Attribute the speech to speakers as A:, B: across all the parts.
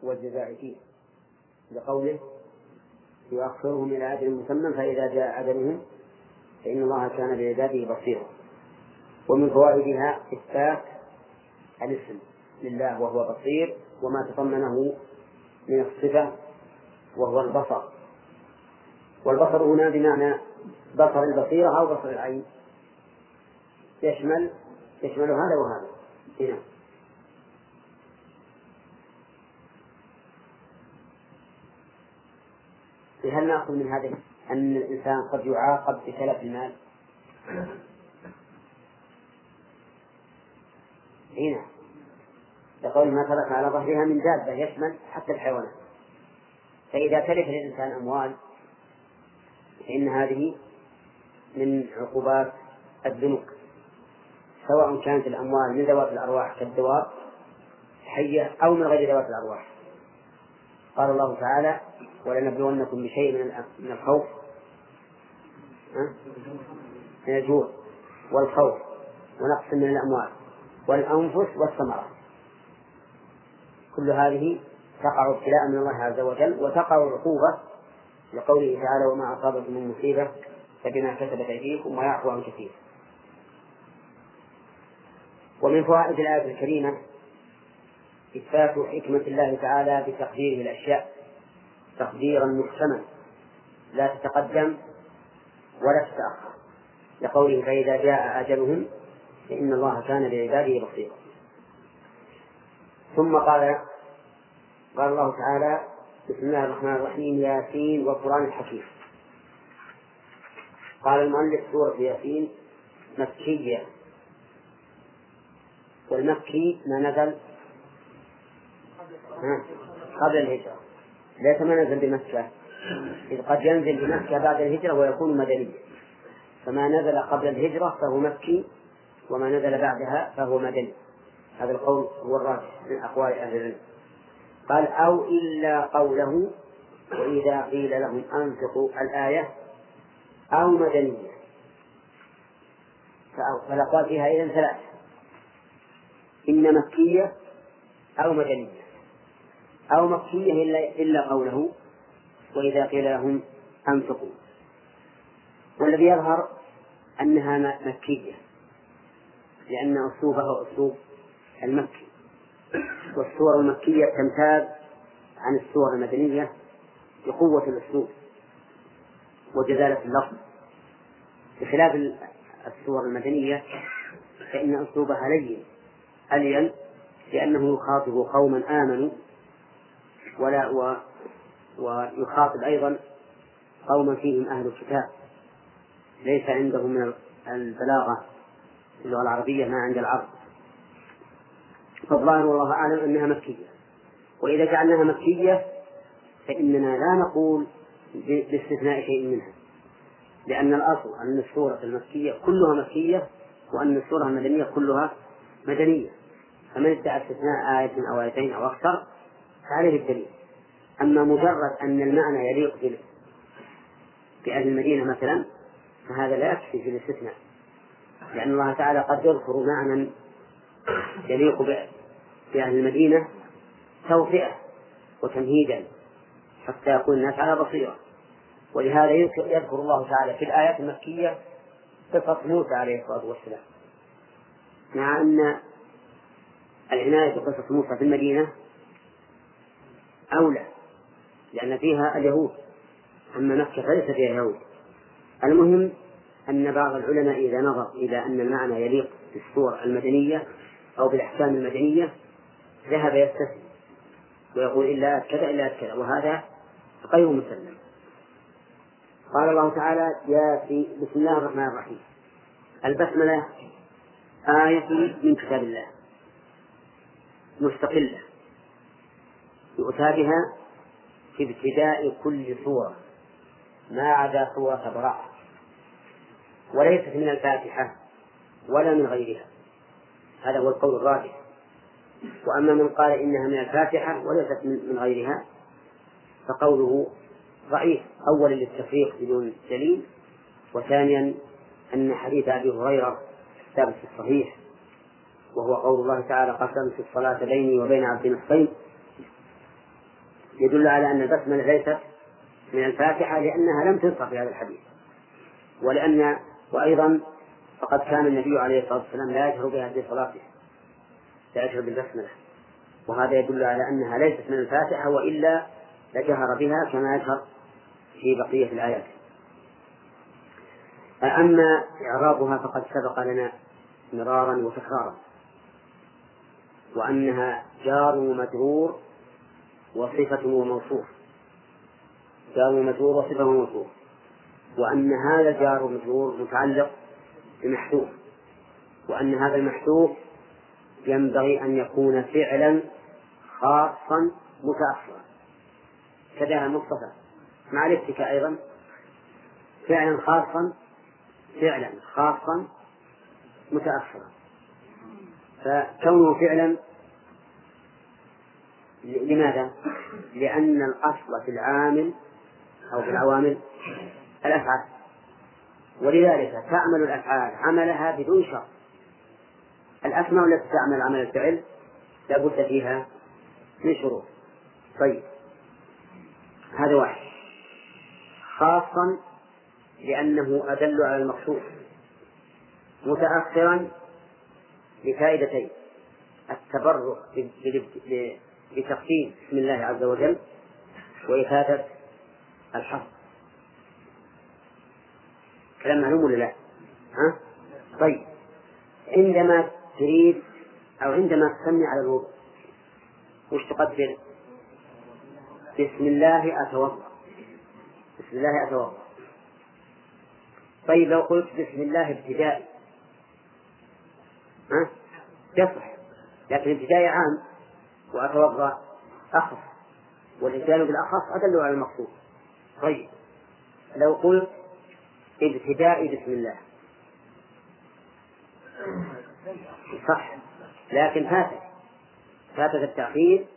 A: والجزاء فيه، لقوله يؤخرهم إلى أجل مسمى فإذا جاء أجلهم فإن الله كان بعباده بصيرا. ومن فوائدها إثبات الاسم لله وهو بصير وما تضمنه من الصفة وهو البصر. والبصر هنا بمعنى بصر البصيرة أو بصر العين، يشمل هذا وهذا هنا. هل نأخذ من هذا أن الإنسان قد يعاقب بتلف المال؟ هنا يقول ما ترك على ظهرها من دابة، يشمل حتى الحيوانات. فإذا تلف للإنسان أموال فإن هذه من عقوبات الذنوب، سواء كانت الأموال من ذوات الأرواح كالدواب حية أو من غير ذوات الأرواح. قال الله تعالى ولنبلونكم بشيء من الخوف من الجوع والخوف ونقص من الأموال والأنفس والثمرات. كل هذه تقع ابتلاء من الله عز وجل، وتقع عقوبة لقوله تعالى وما أصابكم من مصيبة فبما كسبت أيديكم ويعفو عن كثير. ومن فوائد الآية الكريمة إثبات حكمة الله تعالى بتقديره الأشياء تقديرا محكما لا تتقدم ولا تتأخر، لقوله فإذا جاء أجلهم فإن الله كان بعباده بصيرا. ثم قال الله تعالى بسم الله الرحمن الرحيم ياسين والقرآن الحكيم. قال المؤلف سورة ياسين مكية، والمكي ما نزل قبل الهجرة، ليس ما نزل بمكة، إذ قد ينزل بمكة بعد الهجرة ويكون مدنيا، فما نزل قبل الهجرة فهو مكي وما نزل بعدها فهو مدني. هذا القول هو الراجح من أقوال أهل العلم. قال أو إلا قوله وإذا قيل لهم أنفقوا الآية أو مدنية، فالأقوال فيها إذن ثلاثة، إن مكية أو مدنية، أو مكية إلا قوله وإذا قيل لهم أنفقوا. والذي يظهر أنها مكية لأن أسلوبها أسلوب المكي، والسور المكية تمتاز عن السور المدنية بقوة الأسلوب وجزالة اللفظ، بخلاف السور المدنية فإن أسلوبها لين ألين، لأنه يخاطب قوما آمنوا ويخاطب أيضا قوما فيهم أهل الكتاب ليس عندهم من البلاغة في اللغة العربية ما عند العرب. فالظاهر والله أعلم أنها مكية. وإذا جعلناها مكية فإننا لا نقول باستثناء شيء منها، لأن الأصل أن السورة المكية كلها مكية وأن السورة المدنية كلها مدنية، فمن ادعى استثناء آية أو آيتين أو أكثر فعليه الدليل. أما مجرد أن المعنى يليق بأهل المدينة مثلا فهذا لا يكفي في الاستثناء، لأن الله تعالى قد يذكر معنى يليق بأهل المدينة توفئة وتمهيدا حتى يكون الناس على بصيرة. ولهذا يذكر الله تعالى في الآيات المكية قصة موسى عليه الصلاة والسلام، مع أن العناية بقصة موسى في المدينة أولى لأن فيها اليهود، أما مكة فليس فيها يهود. المهم أن بعض العلماء إذا نظر إلى أن المعنى يليق بالسور المدنية أو بالأحكام المدنية ذهب يستثني ويقول إلا كذا إلا كذا، وهذا غير مسلم. قال الله تعالى بسم الله الرحمن الرحيم. البسملة آية من كتاب الله مستقلة يؤتى بها في ابتداء كل سورة ما عدا سورة براءة، وليست من الفاتحة ولا من غيرها، هذا هو القول الراجح. وأما من قال إنها من الفاتحة وليست من غيرها فقوله ضعيف، أولا للتفريق بدون دليل، وثانيا أن حديث أبي هريرة ثابت في الصحيح وهو قول الله تعالى قسمت الصلاة بيني وبين عبدي نصفين، يدل على أن البسملة ليست من الفاتحة لأنها لم تذكر في هذا الحديث، وأيضا فقد كان النبي عليه الصلاة والسلام لا يجهر بها في صلاته، لا يجهر بالبسملة، وهذا يدل على أنها ليست من الفاتحة، وإلا لجهر بها كما يجهر في بقية الآيات. أما إعرابها فقد سبق لنا مرارا وتكرارا، وأنها جار ومجرور وصفة وموصوف، جار ومجرور وصفة وموصوف، وأن هذا الجار والمجرور متعلق بمحذوف، وأن هذا المحذوف ينبغي أن يكون فعلا خاصا متأخرا، كذا مصطفى مع الاتكاء أيضا فعلا خاصا متأخرا. فكونه فعلا لماذا؟ لأن الأصل في العامل أو في العوامل الأفعال، ولذلك تعمل الأفعال عملها بدون شرط. الأسماء التي تعمل عمل الفعل لا بد فيها من شروط. طيب، هذا واحد. خاصا لأنه أدل على المقصود، متأخرا لفائدتين: التبرك بتقديم اسم الله عز وجل، وإفادة الحصر. كلام معلوم ولا لا؟ ها؟ طيب، عندما تريد أو عندما تسمي على الوضوء وش تقدر؟ بسم الله أتوضأ، بسم الله أتوضأ. طيب، لو قلت بسم الله ابتدائي يصح، لكن ابتدائي عام وأتوضأ أخص، والإتيان بالأخص أدل على المقصود. طيب، لو قلت ابتدائي بسم الله صح، لكن فاتت التأخير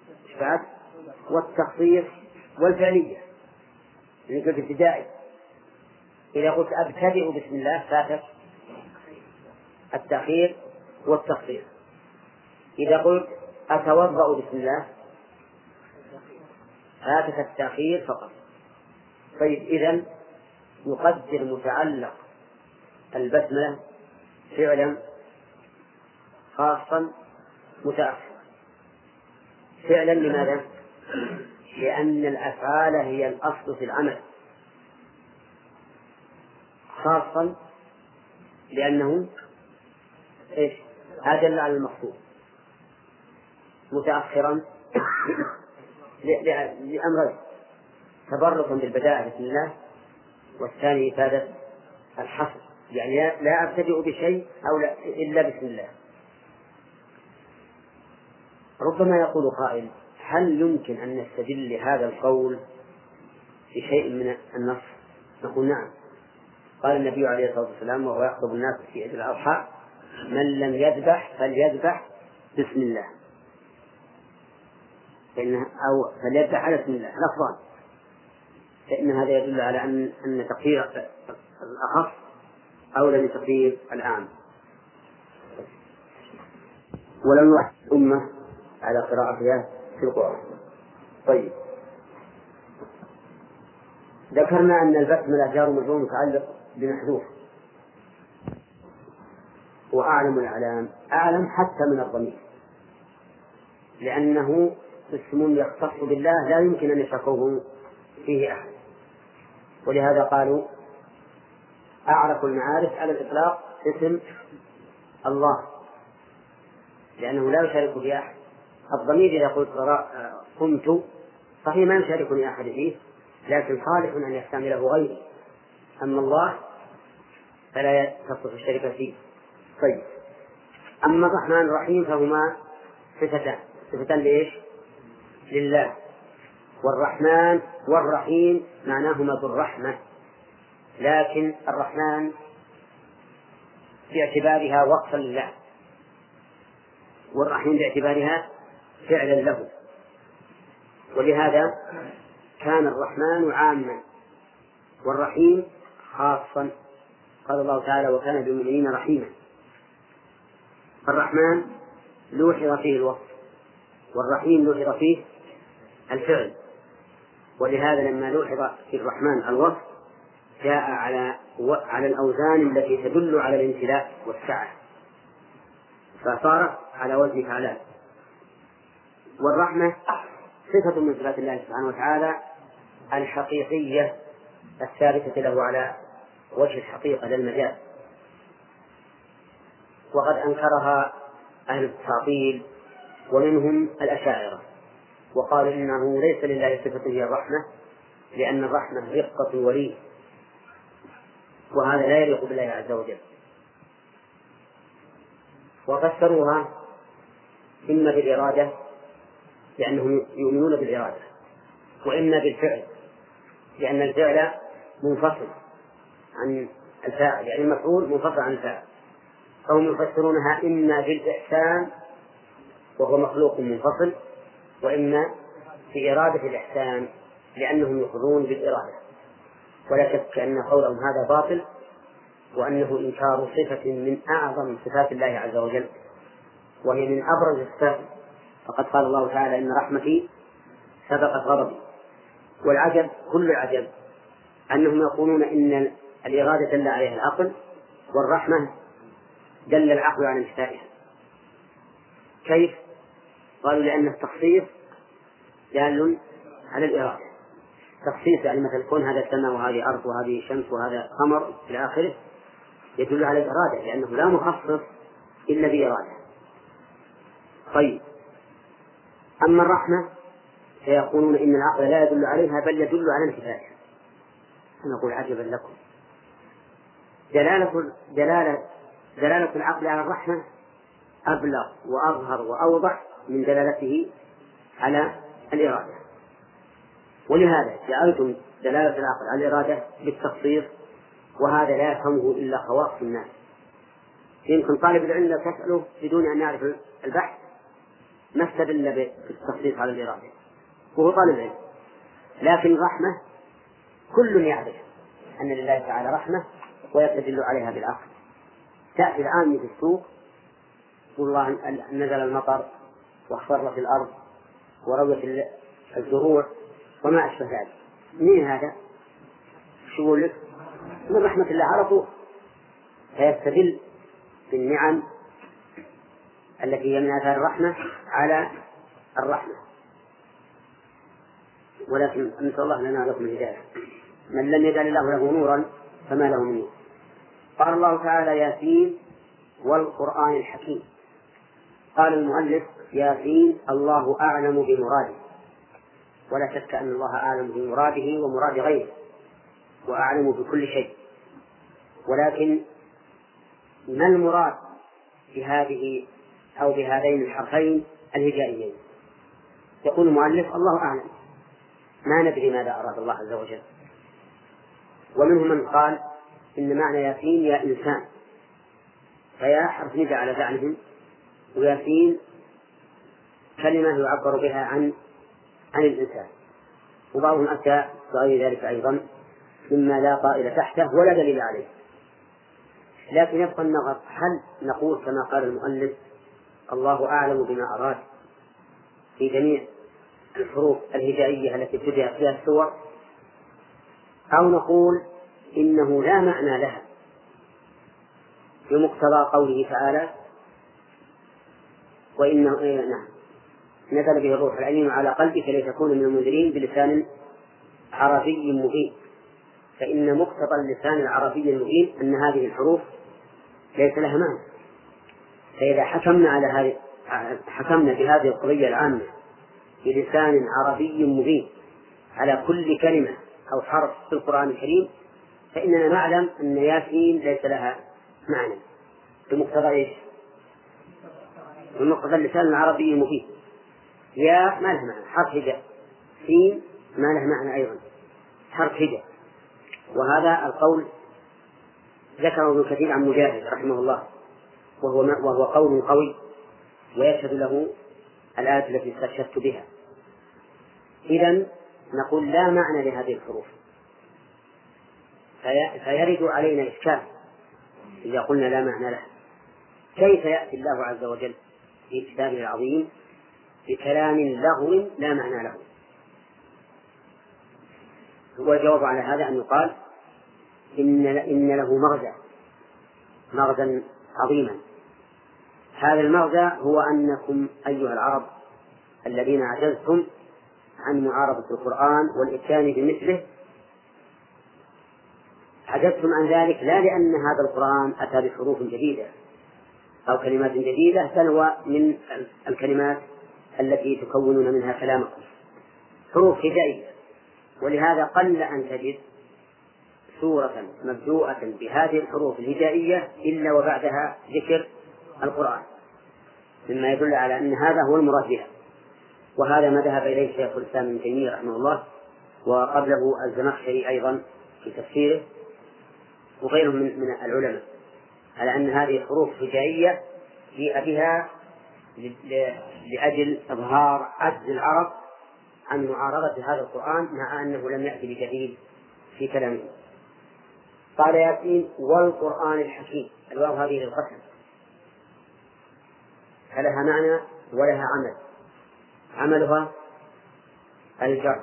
A: والتخصيص والفعلية. اللي قلت ابتدائي، إذا قلت أبتدئ بسم الله فاتت التأخير والتخصيص. إذا قلت أتوضأ بسم الله فاتت التأخير فقط. طيب، إذن يقدر متعلق البسملة فعلا خاصا متأخر. فعلا لماذا؟ لأن الأفعال هي الأصل في العمل. خاصا لأنه أدل على المقصود. متأخرا لأمرين: تبركا بالبداءة بسم الله، والثاني إفادة الحصر، يعني لا أبتدئ بشيء إلا بسم الله. ربما يقول قائل: هل يمكن أن نستدل هذا القول بشيء من النص؟ نقول نعم. قال النبي عليه الصلاة والسلام وهو يخطب الناس في عيد الأضحى: من لم يذبح فليذبح بسم الله، أو فليذبح على بسم الله، لفظان. فإن هذا يدل على أن تقدير الأخص أولى من تقدير العام. ولم يوحد الأمة على قراءتها في القرآن. طيب، ذكرنا أن البسملة جار ومجرور متعلق بمحذوف، وأعلم الأعلام أعلم حتى من الضمير، لأنه اسم يختص بالله لا يمكن أن يشركه فيه أحد. ولهذا قالوا أعرف المعارف على الإطلاق اسم الله، لأنه لا يشارك فيه أحد. الضمير إذا قلت قمت صحيح ما يشاركني أحد فيه، لكن صالح أن يستعمله غيري. أما الله فلا تصلح الشركة فيه. طيب، أما الرحمن الرحيم فهما صفتان لإيش؟ لله. والرحمن والرحيم معناهما بالرحمة، لكن الرحمن باعتبارها وصفا لله، والرحيم باعتبارها فعلا له. ولهذا كان الرحمن عاما والرحيم خاصا. قال الله تعالى: وكان بالمؤمنين رحيما. الرحمن لوحظ فيه الوصف، والرحيم لوحظ فيه الفعل، ولهذا لما لوحظ في الرحمن الوصف جاء على الأوزان التي تدل على الامتلاء والسعة، فصار على وزن فعلان. والرحمة صفة من صفات الله سبحانه وتعالى الحقيقية الثابتة له على وجه الحقيقة لا المجاز، وقد أنكرها أهل التعطيل ومنهم الأشاعرة، وقالوا إنه ليس لله صفة هي الرحمة، لأن الرحمة رقة ولي، وهذا لا يليق بالله عز وجل. وفسروها إما بالإرادة لأنهم يؤمنون بالإرادة، وإما بالفعل لأن الفعل منفصل عن الفاعل، يعني المفعول منفصل عن الفاعل، فهم يفسرونها إما بالإحسان وهو مخلوق منفصل، وإما بإرادة الإحسان لأنهم يقرون بالإرادة. ولا شك أن قولهم هذا باطل، وأنه إنكار صفة من أعظم صفات الله عز وجل، وهي من أبرز الصفات، فقد قال الله تعالى إن رحمتي سبقت غضبي. والعجب كل العجب أنهم يقولون إن الإرادة دل عليها العقل، والرحمة دل العقل على انتفائها. كيف؟ قالوا لأن التخصيص دال على الإرادة. تخصيص يعني مثل كون هذا سماء وهذه أرض وهذه شمس وهذا قمر إلى آخره يدل على الإرادة، لأنه لا مخصص إلا بإرادة. طيب، أما الرحمة فيقولون إن العقل لا يدل عليها بل يدل على انتفائها. نقول عجبا لكم، دلالة العقل على الرحمة أبلغ وأظهر وأوضح من دلالته على الإرادة. ولهذا جعلتم دلالة العقل على الإرادة بالتخصيص، وهذا لا يفهمه إلا خواص الناس. يمكن طالب العلم لا تسأله بدون أن يعرف البحث ما استدل بالتخصيص على الإرادة وهو طالب علم، لكن الرحمة كل يعرف أن لله تعالى رحمة ويستدل عليها بالعقل. تأتي العامة في السوق يقول الله نزل المطر واخضرت الأرض وروت الزروع وما أشبه ذلك، من هذا؟ شو يقول لك؟ من رحمة الله على طول، فيستدل بالنعم التي هي من آثار الرحمة على الرحمة. ولكن نسأل الله لنا لكم الهداية. من لم يجعل الله له نورا فما له من نور. قال الله تعالى ياسين والقرآن الحكيم. قال المؤلف ياسين الله أعلم بمراده، ولا شك أن الله أعلم بمراده ومراد غيره وأعلم بكل شيء، ولكن ما المراد بهذه أو بهذين الحرفين الهجائيين؟ يقول المؤلف الله أعلم، ما ندري ماذا أراد الله عز وجل. ومنهم من قال إن معنى ياسين يا إنسان، فيا حرف ندى على زعمهم، وياسين كلمة يعبر بها عن الإنسان، وبعضهم أتى بغير ذلك أيضا مما لا طائل تحته ولا دليل عليه. لكن يبقى النظر، هل نقول كما قال المؤلف الله أعلم بما أراد في جميع الحروف الهجائية التي ابتدأت فيها السور، أو نقول إنه لا معنى لها بمقتضى قوله تعالى وإنه نزل به الروح الأمين على قلبك لتكون من المنذرين بلسان عربي مبين. فإن مقتضى اللسان العربي المبين أن هذه الحروف ليس لها معنى. فإذا حكمنا بهذه القضية العامة بلسان عربي مبين على كل كلمة أو حرف في القرآن الكريم، فإننا نعلم أن ياسين ليس لها معنى بمقتضى إيش؟ بمقتضى اللسان العربي المبين. يا ما له معنى، حرف هجاء. سين ما له معنى أيضا، حرف هجاء. وهذا القول ذكره ابن كثير عن مجاهد رحمه الله، وهو قول قوي ويشهد له الآية التي استشهدت بها. إذن نقول لا معنى لهذه الحروف، فيرد علينا إشكال إذا قلنا لا معنى لها. كيف يأتي الله عز وجل في كتابه العظيم بكلام لغو لا معنى له؟ والجواب على هذا أن يقال إن له مغزى عظيما. هذا المغزى هو أنكم أيها العرب الذين عجزتم عن معارضة القرآن والإتيان بمثله، عجزتم عن ذلك لا لأن هذا القرآن أتى بحروف جديدة أو كلمات جديدة، بل هو من الكلمات التي تكونون منها كلامكم، حروف هجائية. ولهذا قل أن تجد سورة مبدوءة بهذه الحروف الهجائية إلا وبعدها ذكر القرآن، مما يدل على أن هذا هو المراد بها. وهذا ما ذهب إليه شيخ الإسلام ابن تيمية رحمه الله، وقبله الزمخشري أيضا في تفسيره، وغيرهم من العلماء، على أن هذه حروف هجائية جيء بها لأجل إظهار عجز العرب عن معارضة هذا القرآن، مع أنه لم يأتي بجديد في كلامه. قال ياسين والقرآن الحكيم، الواو هذه للقسم، فلها معنى ولها عمل. عملها الجر،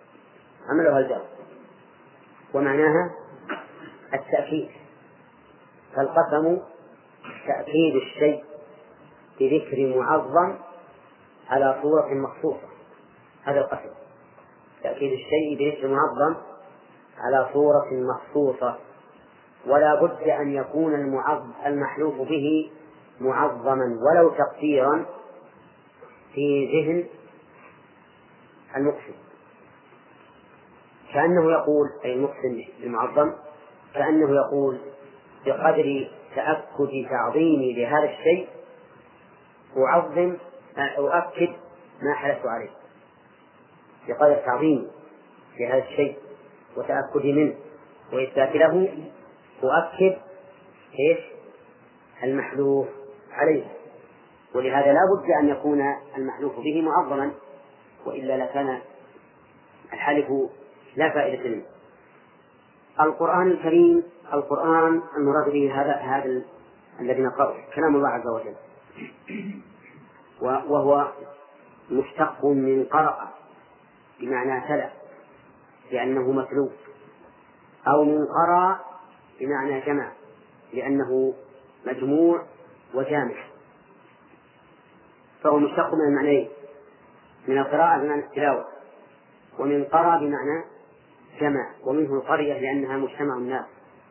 A: ومعناها التأكيد، فالقسم تأكيد الشيء بذكر معظم على صورة مخصوصة. هذا القسم، تأكيد الشيء بذكر معظم على صورة مخصوصة، ولا بد أن يكون المحلوف به معظما ولو تقديرا في ذهن المقسم، كأنه يقول، أي المقسم المعظم كأنه يقول بقدر تأكد تعظيمي لهذا الشيء أؤكد ما حلفت عليه، بقدر تعظيمي لهذا الشيء وتأكدي منه وإثبات له أؤكد المحلوف عليه. ولهذا لا بد أن يكون المحلوف به معظما، وإلا لكان الحلف لا فائدة منه. القرآن الكريم، القرآن المراد به هذا الذي نقرأه كلام الله عز وجل، وهو مشتق من قرأ بمعنى تلا لأنه متلو، أو من قرأ بمعنى جمع لأنه مجموع وجامع، فهو مشتق من المعنيين، من القراءة بمعنى التلاوة، ومن قرأ بمعنى جمع، ومنه القرية لأنها مجتمع الناس.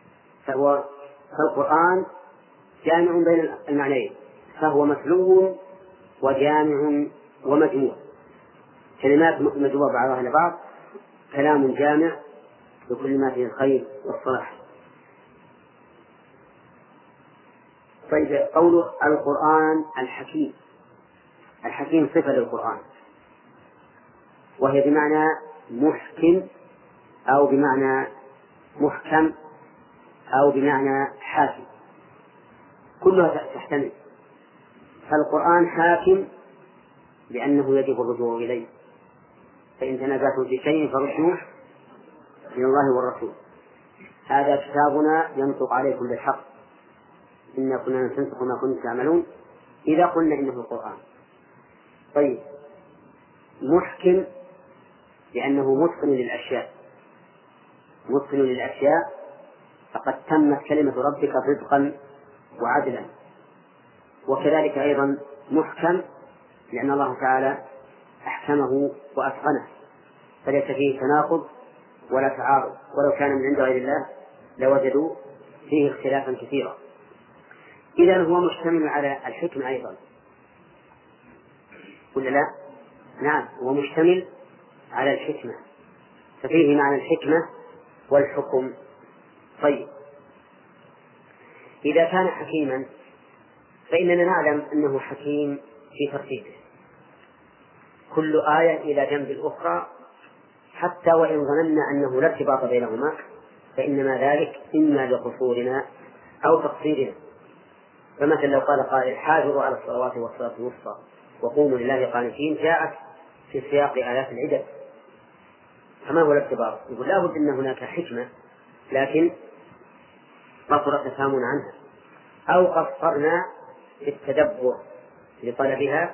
A: فالقرآن جامع بين المعنيين، فهو متلو وجامع ومجموع، كلمات مجموعة بعضها لبعض، كلام جامع لكل ما فيه الخير والصلاح. طيب، قول القرآن الحكيم، الحكيم صفة للقرآن، وهي بمعنى محكم أو بمعنى محكم أو بمعنى حاكم، كلها تحتمل. فالقرآن حاكم لأنه يجب الرجوع إليه، فإن تنازعتم في شيء فردوه من الله والرسول، هذا كتابنا ينطق عليكم بالحق إنا كنا نستنسخ ما كنتم تعملون إذا قلنا إنه القرآن. طيب، محكم لأنه متقن للأشياء، فقد تمت كلمة ربك صدقا وعدلا. وكذلك أيضا محكم لأن الله تعالى أحكمه وأتقنه، فليس فيه تناقض ولا تعارض، ولو كان من عند غير الله لوجدوا فيه اختلافا كثيرا. إذن هو مشتمل على الحكمة أيضا، ولا لا؟ نعم، هو مشتمل على الحكمة، ففيه معنى الحكمة والحكم. طيب، إذا كان حكيما فإننا نعلم أنه حكيم في ترتيبه، كل آية إلى جنب الأخرى، حتى وإن ظننا أنه لا ارتباط بينهما فإنما ذلك إما لقصورنا أو تقصيرنا. فمثلا لو قال قائل حافظوا على الصلوات والصلاة الوسطى وقوموا لله قانتين، جاءت في سياق آيات العدد، فما هو الارتباط؟ يقول لا بد أن هناك حكمة، لكن قصر تفهمنا عنها، أو قصرنا في التدبر لطلبها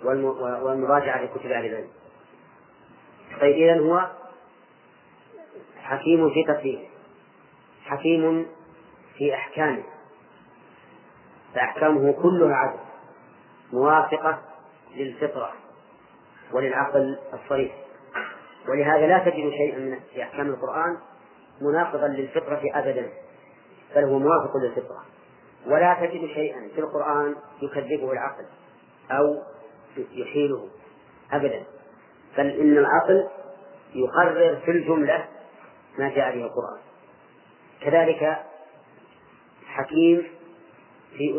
A: والمراجعة لكتب أهل العلم. طيب، إذن هو حكيم في تكليفه، حكيم في أحكامه، فأحكامه كلها عدل موافقة للفطرة وللعقل الصريح. ولهذا لا تجد شيئا في أحكام القرآن مناقضا للفطرة أبدا، بل هو موافق للفطرة. ولا تجد شيئا في القرآن يكذبه العقل أو يحيله أبدا، بل إن العقل يقرر في الجملة ما جاء به القرآن. كذلك حكيم في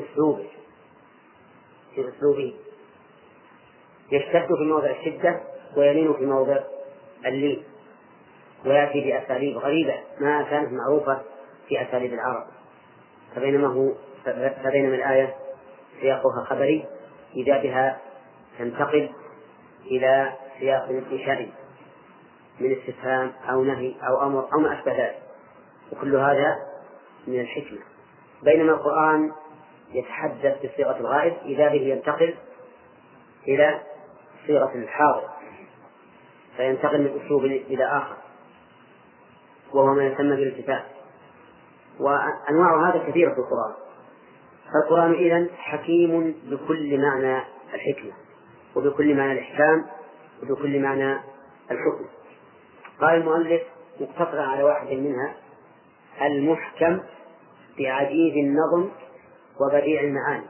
A: أسلوبه يشتد في موضع الشدة ويلين في موضع اللين، ويأتي بأساليب غريبة ما كانت معروفة في أساليب العرب. فبينما الآية سياقها خبري إذا بها تنتقل إلى سياق إنشائي من استفهام أو نهي أو أمر أو ما أشبه ذلك، وكل هذا من الحكمة. بينما القرآن يتحدث بصيغة الغائب إذا به ينتقل إلى صيغة الحاضر، فينتقل من أسلوب إلى آخر، وهو ما يسمى بالالتفات. وأنواع هذا كثيرة في القرآن. فالقرآن إذن حكيم بكل معنى الحكمة وبكل معنى الإحكام وبكل معنى الحكم. قال المؤلف مقتصرا على واحد منها: المحكم بعجيب النظم وبديع المعاني.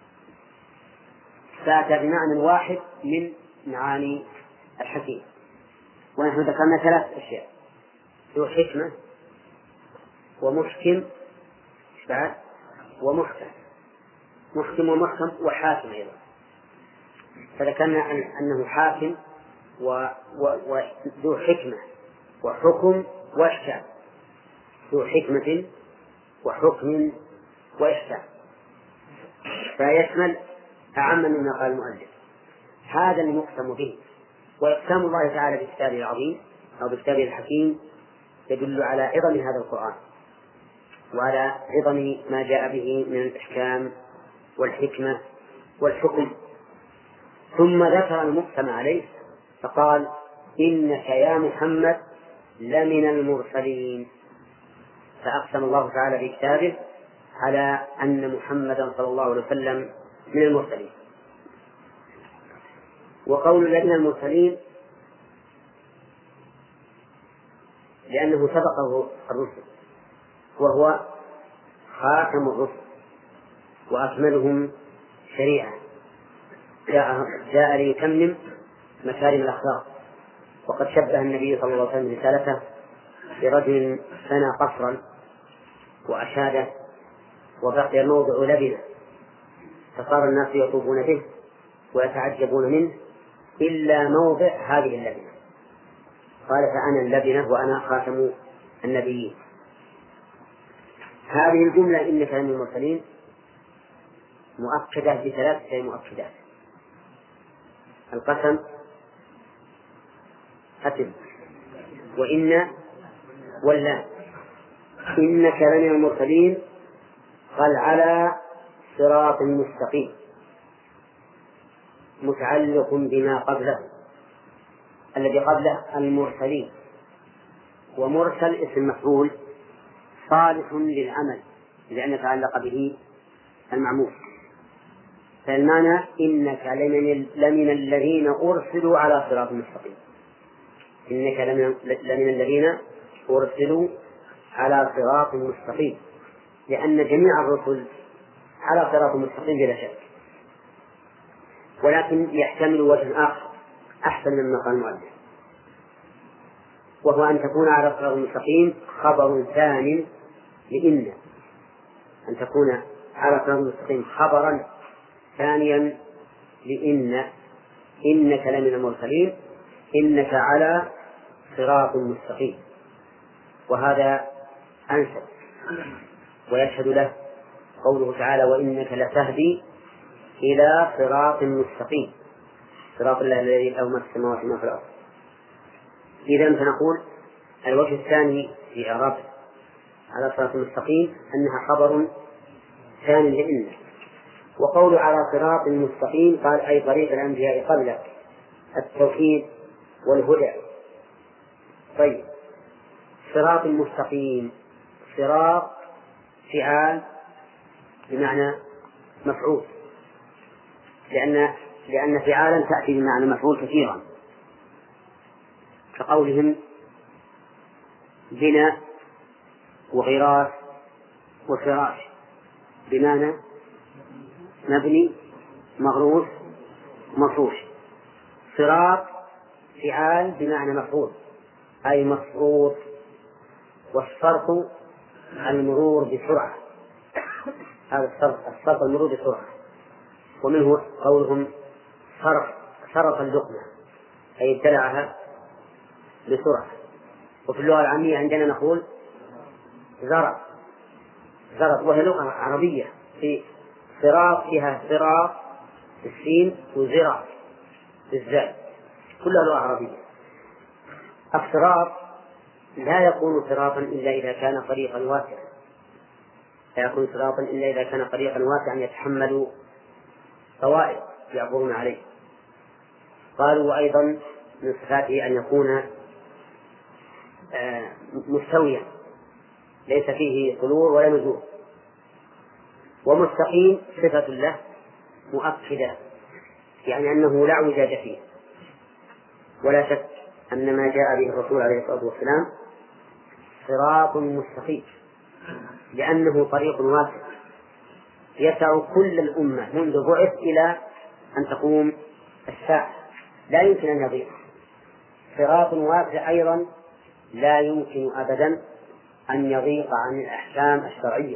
A: فأتى بمعنى واحد من معاني الحكيم. ونحن ذكرنا 3 أشياء: ذو حكمة ومحكم ومحكم، محكم ومحكم وحاكم أيضا. فذكرنا أنه حاكم وذو حكمة وحكم وإحكام، ذو حكمة وحكم وإحكام، فيشمل أعم مما قال المؤلف. هذا المقسم به. وإقسام الله تعالى بكتابه العظيم أو بكتابه الحكيم يدل على عظم هذا القرآن وعلى عظم ما جاء به من الإحكام والحكمة والحكم. ثم ذكر المقسم عليه فقال: إنك يا محمد لمن المرسلين. فأقسم الله تعالى بكتابه على أن محمدا صلى الله عليه وسلم من المرسلين. وقول لمن المرسلين لأنه سبقه الرسل، وهو خاتم الرسل وأكملهم شريعة، جاء ليتمم مكارم الأخلاق. وقد شبه النبي صلى الله عليه وسلم رسالته برجل بنى قصرا وأشاده وبقي موضع لبنة، فصار الناس يطوفون به ويتعجبون منه إلا موضع هذه اللبنة. قال: فأنا اللبنة وأنا خاتم النبيين. هذه الجملة إنك لمن المرسلين مؤكدة ب3 مؤكدات: القسم، حتم، وإن، واللام. إنك لمن المرسلين قال على صراط مستقيم، متعلق بما قبله. الذي قبله المرسلين، ومرسل اسم مفعول صالح للعمل لأن يتعلق به المعمول. فالمعنى إنك لمن الذين أرسلوا على صراط مستقيم، إنك لمن الذين أرسلوا على صراط مستقيم، لأن جميع الرسل على صراط مستقيم بلا شك، ولكن يحتمل وجه آخر أحسن مما قال المؤلف، وهو أن تكون على صراط مستقيم خبر ثاني لإن، أن تكون على صراط مستقيم خبرا ثانيا لإن. إنك لمن المرسلين، إنك على صراط مستقيم، وهذا أنسب ويشهد له قوله تعالى: وإنك لتهدي إلى صراط مستقيم، صراط الله الذي له ما في السماوات وما في الأرض. إذن فنقول الوجه الثاني في إعراب على صراط مستقيم أنها خبر ثاني لإن. وقول على صراط مستقيم قال أي طريق الأنبياء قبلك، التوحيد والهدى. طيب، صراط مستقيم. صراط فعال بمعنى مفعول، لأن فعالا تأتي بمعنى مفعول كثيرا، كقولهم بناء وغراس وفراش بمعنى مبني مغروس مفروش. صراط فعال بمعنى مفعول أي مفروض، والصرف المرور بسرعة، هذا الصرف المرور بسرعة. ومنه قولهم صرف اللقمة أي ابتلعها بسرعة. وفي اللغة العامية عندنا نقول زرع، وهي لغة عربية، في صراط فيها صراط بالسين وزرع بالزاء، كلها لغة عربية. الصراط لا يكون صراطا إلا إذا كان طريقا واسعا، لا يكون صراطا إلا إذا كان طريقا واسعا يتحمل طوائف يعبرون عليه. قالوا وأيضا من صفاته أن يكون مستويا ليس فيه طلوع ولا نزول. ومستقيم صفة له مؤكدة، يعني أنه لا اعوجاج فيه. ولا شك أن ما جاء به الرسول عليه الصلاة والسلام صراط مستقيم، لأنه طريق واسع يسع كل الأمة منذ بعث إلى أن تقوم الساعة، لا يمكن أن يضيع. صراط واسع أيضا لا يمكن أبدا أن يضيق عن الأحكام الشرعية.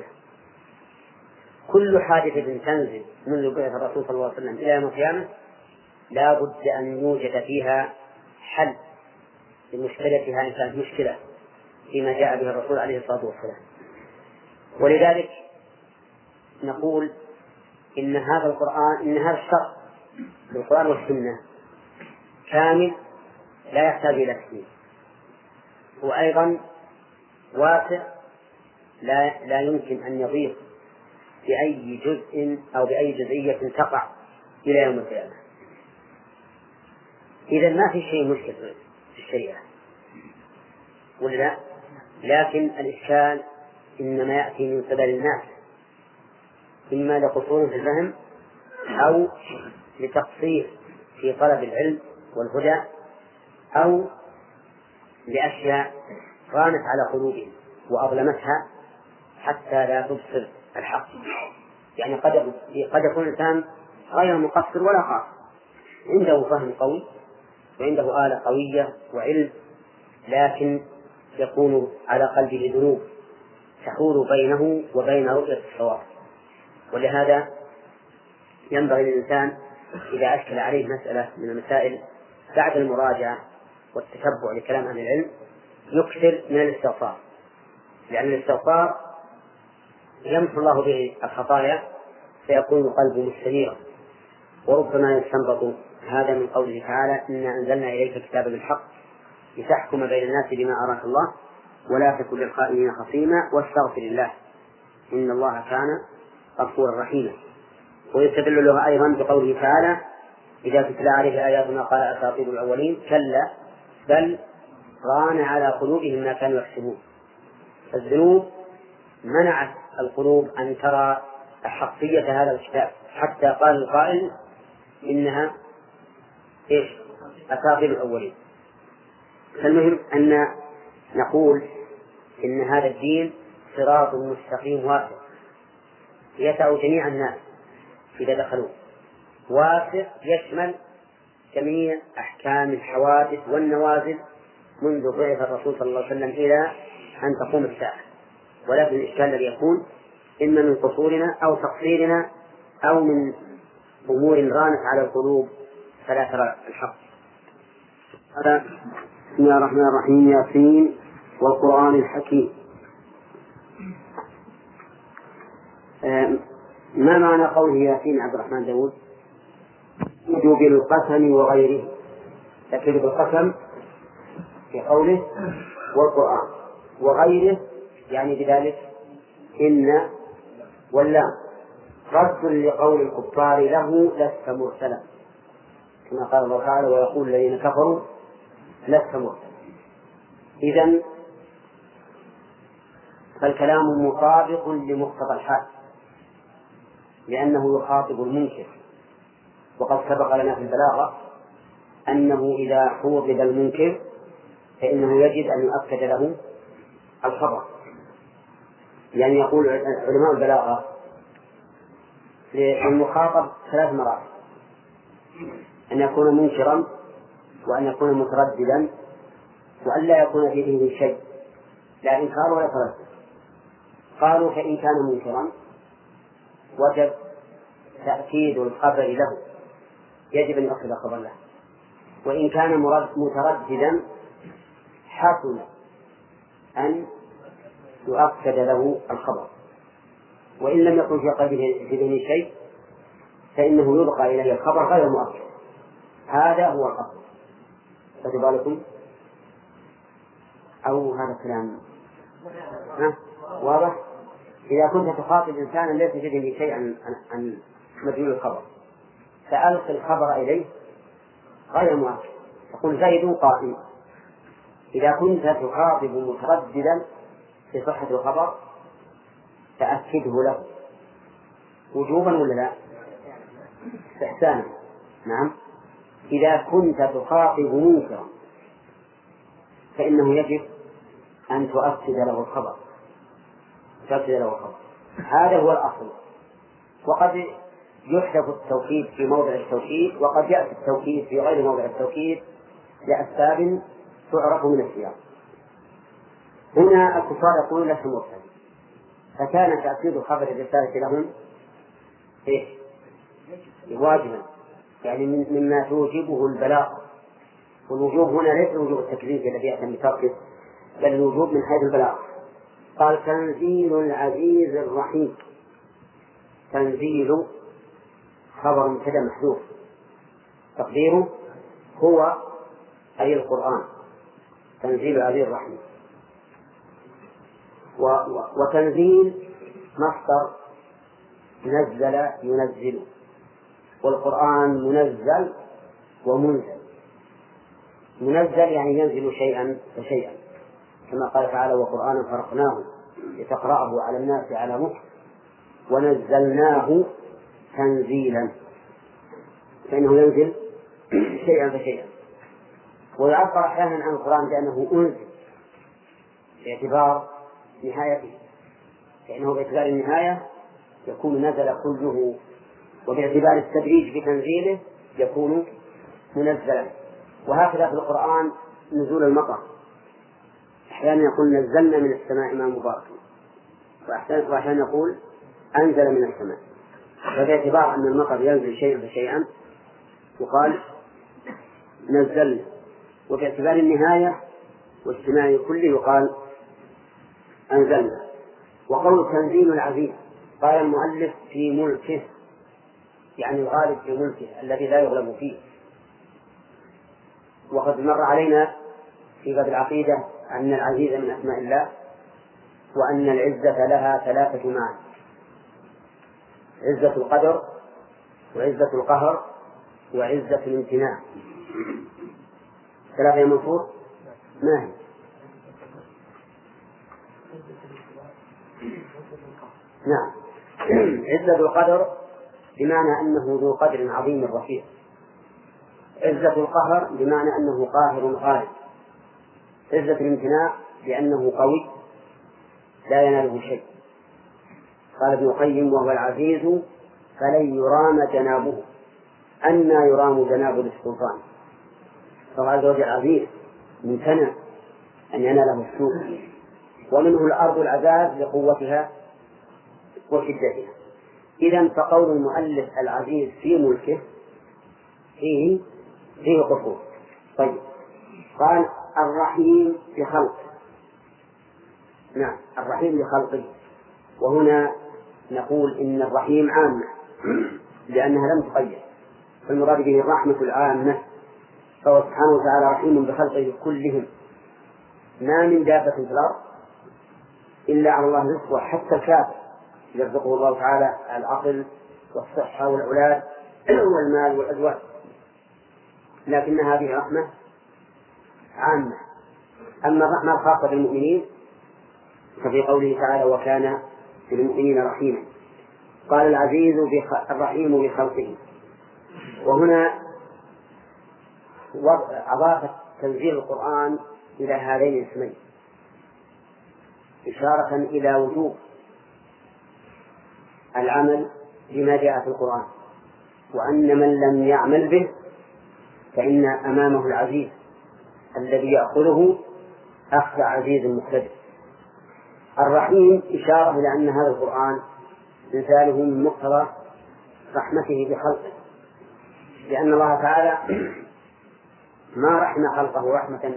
A: كل حادثة تنزل منذ بعث الرسول صلى الله عليه وسلم إلى يوم القيامة لا بد أن يوجد فيها حل لمشكلتها إن كانت مشكلة فيما جاء به الرسول عليه الصلاة والسلام. ولذلك نقول إن هذا الشرع بالقرآن والسنة كامل لا يحتاج إلى تكميل، وأيضا واسع لا يمكن أن يضيق بأي جزء أو بأي جزئية تقع إلى يوم القيامة. إذا ما في شيء مشكل في الشريعة ولا، لكن الإشكال إنما يأتي من قبل الناس، إما لقصور في الفهم أو لتقصير في طلب العلم والهدى أو لأشياء رانت على قلوبهم وأظلمتها حتى لا تبصر الحق. يعني قد يكون الإنسان غير مقصر ولا خاص، عنده فهم قوي وعنده آلة قوية وعلم، لكن يكون على قلبه ذنوب تحول بينه وبين رؤية الصواب. ولهذا ينبغي للإنسان إذا أشكل عليه مسألة من المسائل بعد المراجعة والتتبع لكلام أهل العلم يكثر من الاستغفار، لأن الاستغفار يمحو الله به الخطايا فيكون قلبه مستنيرا. وربما يستنبط هذا من قوله تعالى إنا أنزلنا إليك كتابا بالحق لتحكم بين الناس بما أراك الله ولا تكن للخائنين خصيما واستغفر الله إن الله كان غفورا رحيما. ويستدل له أيضا بقوله تعالى إذا تتلى عليه آياتنا قال أساطير الأولين كلا بل ران على قلوبهم ما كانوا يكسبون. الذنوب منعت القلوب أن ترى حقية هذا الكتاب حتى قال القائل إنها أساطير الأولين. فالمهم أن نقول إن هذا الدين صراط مستقيم واسع يسع جميع الناس إذا دخلوا، واسع يشمل جميع أحكام الحوادث والنوازل منذ بعث الرسول صلى الله عليه وسلم إلى أن تقوم الساعة. ولكن الإشكال الذي يكون إما من قصورنا أو تقصيرنا أو من أمور رانت على القلوب فلا ترى الحق.
B: هذا بسم الله الرحمن الرحيم. ياسين والقرآن الحكيم. ما معنى قوله ياسين عبد الرحمن داود؟ يجوز بالقسم وغيره، لكن بالقسم في قوله والقرآن وغيره يعني بذلك إن واللام رد لقول الكفار له لست مرسلا، كما قال الله تعالى ويقول الذين كفروا لست مرسلا. إذن فالكلام مطابق لمقتضى الحال لأنه يخاطب المنكر. وقد سبق لنا في البلاغة أنه إذا خوضب المنكر فإنه يجب أن يؤكد له الخبر. يعني يقول علماء البلاغة للمخاطب 3 مراتب: أن يكون منكرا، وأن يكون مترددا، وأن لا يكون في ذهنه شيء، لا إنكار ولا تردد. قالوا فإن كان منكرا وجب تأكيد الخبر له، يجب أن يؤكد الخبر له. وإن كان مترددا حصل أن يؤكد له الخبر. وإن لم يكن في قلبه في ذهنه شيء فإنه يلقى إليه الخبر غير مؤكد. هذا هو الأصل. فتبالكم أو هذا الكلام واضح؟ إذا كنت تخاطب إنسانا ليس في ذهنه شيء عن مدلول الخبر فألقي الخبر إليه غير مؤكد، تقول زيد قائم. إذا كنت تخاطب مترددا في صحة الخبر فأكده له وجوبا ولا لا؟ إحسانا. نعم. إذا كنت تخاطب منكرا فإنه يجب أن تؤكد له الخبر. هذا هو الأصل. وقد يحذف التوكيد في موضع التوكيد، وقد يأتي التوكيد في غير موضع التوكيد لأسباب تعرف من السياق. هنا الكفار يقولون لست مرسل، فكان تأكيد خبر الرسالة لهم واجبا، يعني مما توجبه البلاغ. والوجوب هنا ليس وجوب التكليف الذي يأتي بتركه، بل الوجوب من حيث البلاغ. قال تنزيل العزيز الرحيم. تنزيل خبر مبتدأ محذوف، تقديره هو أي القرآن. تنزيل العزيز الرحيم. وتنزيل مصدر نزل ينزل، والقرآن منزل ومنزل. منزل يعني ينزل شيئا فشيئا، كما قال تعالى وقرآنا فرقناه لتقرأه على الناس على مكث ونزلناه تنزيلا، فإنه ينزل شيئا فشيئا. ويعبر أحيانا عن القرآن بأنه أنزل باعتبار نهايته، فإنه باعتبار النهاية يكون نزل كله، وباعتبار التدريج في تنزيله يكون منزلا. وهكذا في القرآن نزول المطر، أحيانا يقول نزلنا من السماء ماء مباركا، وأحيانا يقول أنزل من السماء. فباعتبار أن المطر ينزل شيئا فشيئا يقال نزلنا، وباعتبار النهاية واجتماع كله يقال أنزلنا. وقول تنزيل العزيز قال المؤلف في ملكه، يعني الغالب في ملكه الذي لا يغلب فيه. وقد مر علينا في باب العقيدة أن العزيز من أسماء الله، وأن العزة لها 3 معاني: عزة القدر، وعزة القهر، وعزة الامتناع. 3 يا منصور؟ ما هي؟ نعم. عزة القدر بمعنى أنه ذو قدر عظيم رفيع. عزة القهر بمعنى أنه قاهر غالب. عزة الامتناع لأنه قوي لا يناله شيء. قال ابن القيم وهو العزيز فلن يرام جنابه. أنى يرام جناب للسلطان؟ فهو عز وجل عزيز ممتنع أن يناله السوء. ومنه الأرض العذاب لقوتها وشدتها. إذن فقول المؤلف العزيز في ملكه فيه قصور. طيب، قال الرحيم بخلقه. نعم، الرحيم بخلقه. وهنا نقول إن الرحيم عامة لأنها لم تقيد، فالمراد به الرحمة العامة. فهو سبحانه وتعالى رحيم بخلقه كلهم. ما من دابة في الأرض إلا على الله رزقه، حتى الكافر يرزقه الله تعالى العقل والصحة والأولاد والمال والأزواج، لكن هذه رحمة عامة. أما الرحمة الخاصة بالمؤمنين ففي قوله تعالى وكان بالمؤمنين رحيما. قال العزيز الرحيم بخلقه. وهنا أضاف تنزيل القرآن إلى هذين الاسمين إشارة إلى وجوب العمل بما جاء في القرآن، وأن من لم يعمل به فإن أمامه العزيز الذي يأخذه أخذ عزيز مقتدر. الرحيم إشارة إلى أن هذا القرآن مثاله من مقتضى رحمته بخلقه، لأن الله تعالى ما رحم خلقه رحمة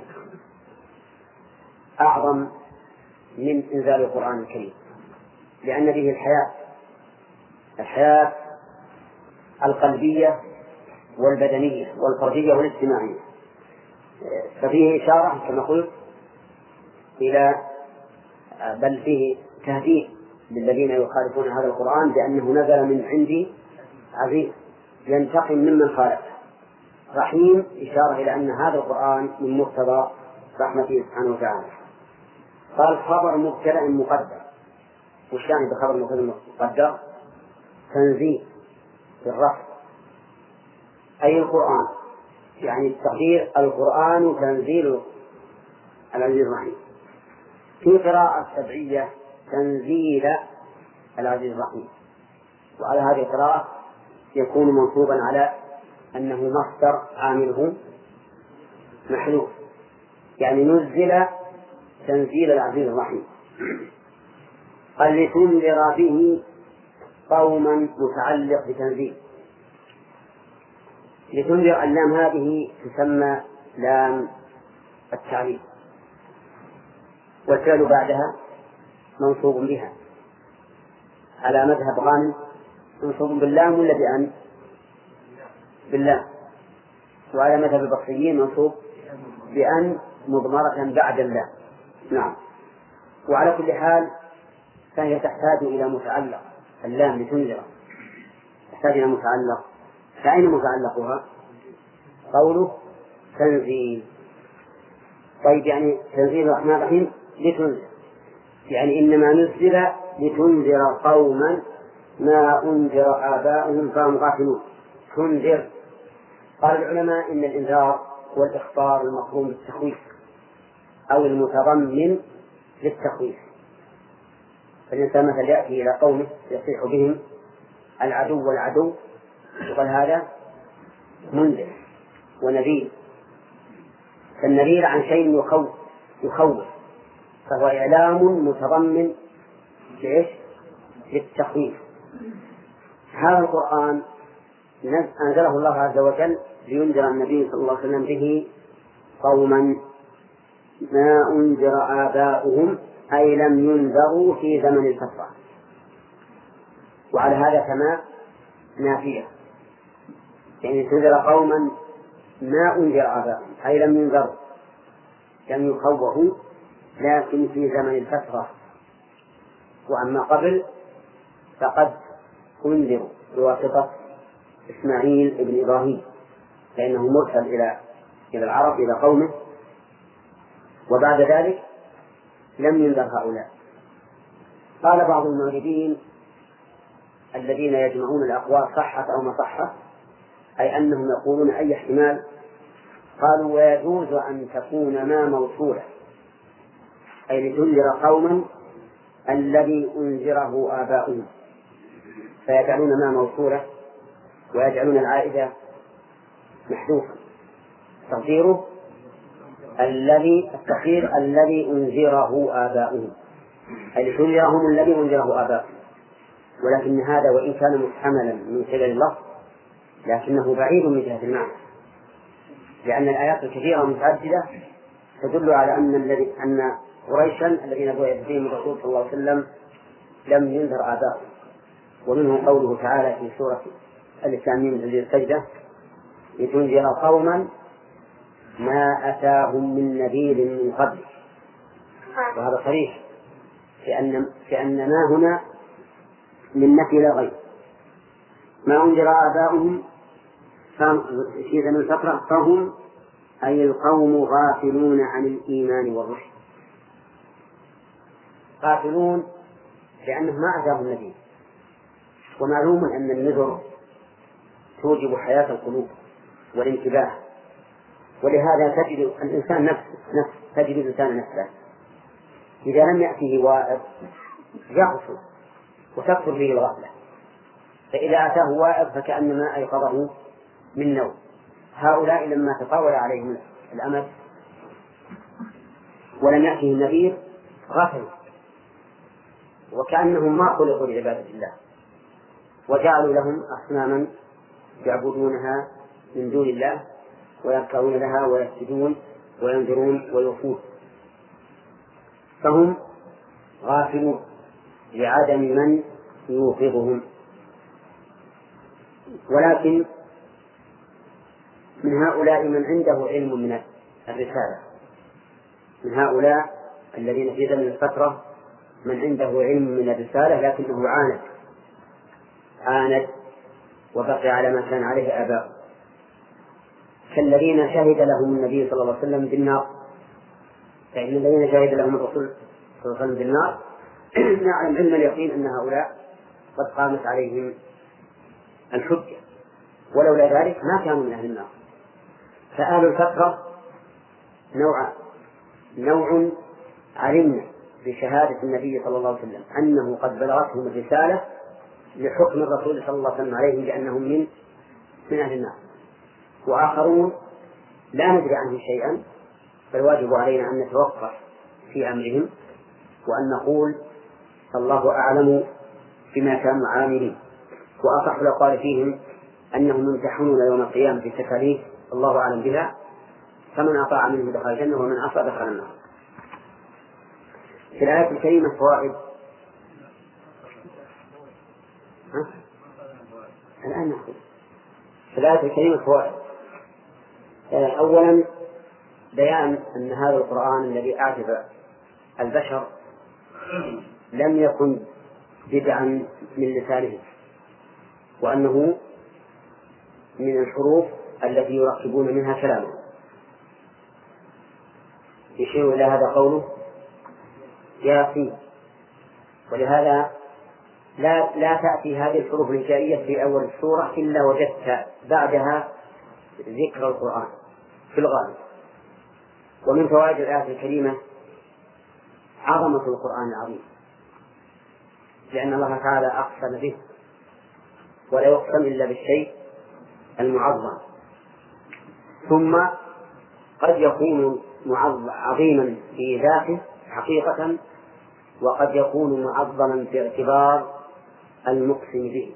B: أعظم من إنزال القرآن الكريم، لأن به الحياة القلبية والبدنية والفردية والاجتماعية. ففيه إشارة كما قلت إلى بل فيه تهديد للذين يخالفون هذا القرآن بأنه نزل من عندي عزيز ينتقم ممن خالف. رحيم إشارة إلى أن هذا القرآن من مقتضى رحمته سبحانه وتعالى. قال خبر مبتدأ مقدر. وش يعني بخبر مبتدأ مقدر؟ تنزيل بالرفع أي القرآن، يعني التقدير القرآن تنزيل العزيز الرحيم. في قراءة سبعية تنزيل العزيز الرحيم، وعلى هذه القراءة يكون منصوبا على أنه مصدر عامله محذوف، يعني نزل تنزيل العزيز الرحيم. قال لتنذر به قوما متعلق بتنزيل. لتنذر اللام هذه تسمى لام التعليق، والفعل بعدها منصوب بها على مذهب غانم، منصوب باللام ولا بأن؟ باللام. وعلى مذهب البصريين منصوب بأن مضمرة بعد اللام. نعم. وعلى كل حال فهي تحتاج إلى متعلق، اللام لتنذر تحتاج إلى متعلق. فأين متعلقها؟ قوله تنزيل. طيب يعني تنزيل الرحمن الرحيم لتنذر، يعني إنما نزل لتنذر قوما ما أنذر آباؤهم فهم غافلون. تنذر. قال العلماء إن الإنذار هو الإخبار المقرون بالتخويف أو المتضمن للتخويف. فالإنسان مثلا يأتي إلى قومه يصيح بهم العدو والعدو، وقال هذا منذر ونذير. فالنذير عن شيء يخوف، فهو إعلام متضمن للتخويف. هذا القرآن أنزله الله عز وجل لينذر النبي صلى الله عليه وسلم به قوما ما أنذر آباؤهم، أي لم ينذروا في زمن الفترة. وعلى هذا كما نافية، يعني تنذر قوما ما أنذر آباؤهم أي لم ينذروا، لم يخوفوا لكن في زمن الفترة. وأما قبل فقد أنذروا بواسطة إسماعيل ابن إبراهيم، فإنه مرسل إلى العرب إلى قومه، وبعد ذلك لم ينذر هؤلاء. قال بعض المعربين الذين يجمعون الأقوال صحة أو ما صحة، أي أنهم يقولون أي احتمال، قالوا ويجوز أن تكون ما موصولة، أي لتنذر قوما الذي أنذره آباؤهم، فيجعلون ما موصولة ويجعلون العائدة محذوفة، تقديره الذي أنذره آباؤهم، أي لتنذرهم الذي أنذره آباؤهم. ولكن هذا وإن كان محتملا من قبل الله لكنه بعيد من جهة المعنى، لأن الآيات الكثيرة متعددة تدل على أن قريشا الذين بعث فيهم الرسول صلى الله عليه وسلم لم ينذر آباؤهم. ومنه قوله تعالى في سورة الإسلامين الذي السجدة لتنذر قوما ما أتاهم من نذير من قبل. وهذا صريح في أن ما هنا من نفي لا غير. ما أنذر آباؤهم في زمن الفترة فهم أي القوم غافلون عن الإيمان والرشد. غافلون لأنه ما أتاهم النذير. ومعلوم أن النذر توجب حياة القلوب والانتباه، ولهذا تجد الإنسان تجد الإنسان نفسه إذا لم يأته واعظ يغفل وتكثر به الغفلة، فإذا أتاه واعظ فكأنما أيقظه من نوم. هؤلاء لما تطاول عليهم الأمد ولم يأتهم النذير غفلوا وكأنهم ما خلقوا لعبادة الله، وجعلوا لهم أصناما يعبدونها من دون الله ويركعون لها ويسجدون وينذرون ويوفون، فهم غافلون لعدم من يوقظهم. ولكن من هؤلاء من عنده علم من الرسالة، من هؤلاء الذين في زمن الفترة من عنده علم من الرسالة لكنه عاند وبقي على ما كان عليه آباؤه، كالذين شهد لهم النبي صلى الله عليه وسلم بالنار. فإن الذين شهد لهم الرسول صلى الله عليه وسلم بالنار نعلم علم اليقين أن هؤلاء قد قامت عليهم الحجة، ولولا ذلك ما كانوا من أهل النار. فأهل الفترة نوع علمنا بشهادة النبي صلى الله عليه وسلم أنه قد بلغتهم الرسالة لحكم الرسول صلى الله عليه وسلم عليهم بأنهم من أهل النار، وآخرون لا ندري عنهم شيئا، فالواجب علينا أن نتوقف في أمرهم وأن نقول الله أعلم بما كانوا عاملين. وأصح الأقوال فيهم أنهم يمتحنون يوم القيامة في تكاليف الله أعلم بها، فمن أطاع منه دخل الجنة ومن عصى دخل النار. في الآية الكريمة فوائد. الآن نأخذ في الآية الكريمة فوائد. أولا بيان أن هذا القرآن الذي أعجب البشر لم يكن بدعا من لسانه، وأنه من الحروف التي يركبون منها كلامه. يشير إلى هذا قوله ياسين، ولهذا لا تأتي هذه الحروف الهجائية في أول السورة إلا وجدت بعدها ذكر القرآن في الغالب. ومن فوائد الآية الكريمة عظمة القرآن العظيم، لأن الله تعالى أقسم به ولا يقسم إلا بالشيء المعظم. ثم قد يكون عظيما في ذاته حقيقة، وقد يكون معظما في اعتبار المقسم به.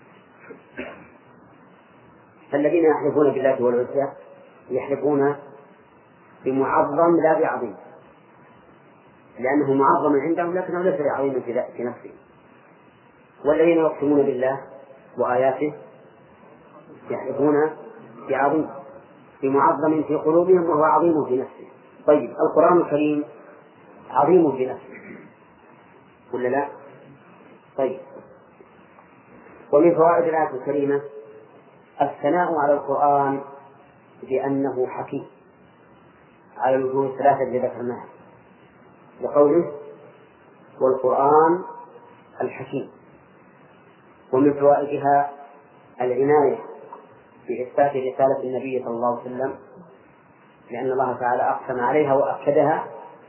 B: فالذين يحلفون بالله والعزى يحلفون بمعظم لا بعظيم، لأنه معظم عندهم لكنه ليس بعظيم في نفسه. والذين يقسمون بالله وآياته يحلفون بعظيم، بمعظم في قلوبهم وهو عظيم في نفسه. طيب القرآن الكريم عظيم في نفسه ولا لا؟ طيب. ومن فوائد الآية الكريمة الثناء على القرآن بأنه حكيم على الوجوه الثلاثة التي ذكرناها، لقوله والقرآن الحكيم. ومن فوائدها العناية بإثبات رسالة النبي صلى الله عليه وسلم، لأن الله تعالى أقسم عليها وأكدها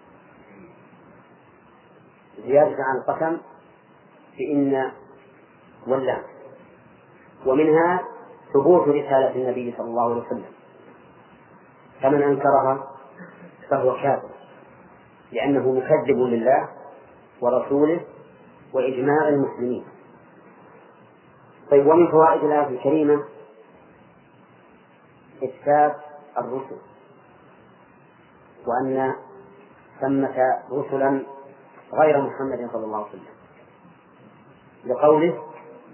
B: زيادة عن القسم بإن واللام. ومنها ثبوت رسالة النبي صلى الله عليه وسلم، فمن أنكرها فهو كافر، لأنه مكذب لله ورسوله وإجماع المسلمين. طيب. ومن فوائد الآية الكريمة إثبات الرسل، وأن ثمة رسلا غير محمد صلى الله عليه وسلم، لقوله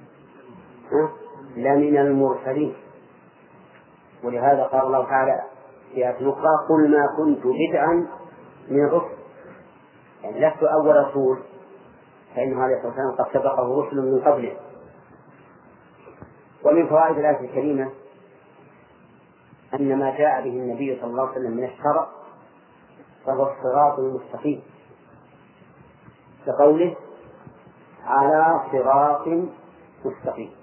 B: لمن المرسلين. ولهذا قال الله تعالى في آية أخرى قل ما كنت بدعا من الرسل، يعني لست أول رسول، فإنه عليه الصلاة والسلام قد سبقه رسل من قبله. ومن فوائد الآية الكريمة أن ما جاء به النبي صلى الله عليه وسلم من الشرع فهو الصراط المستقيم، كقوله على صراط مستقيم.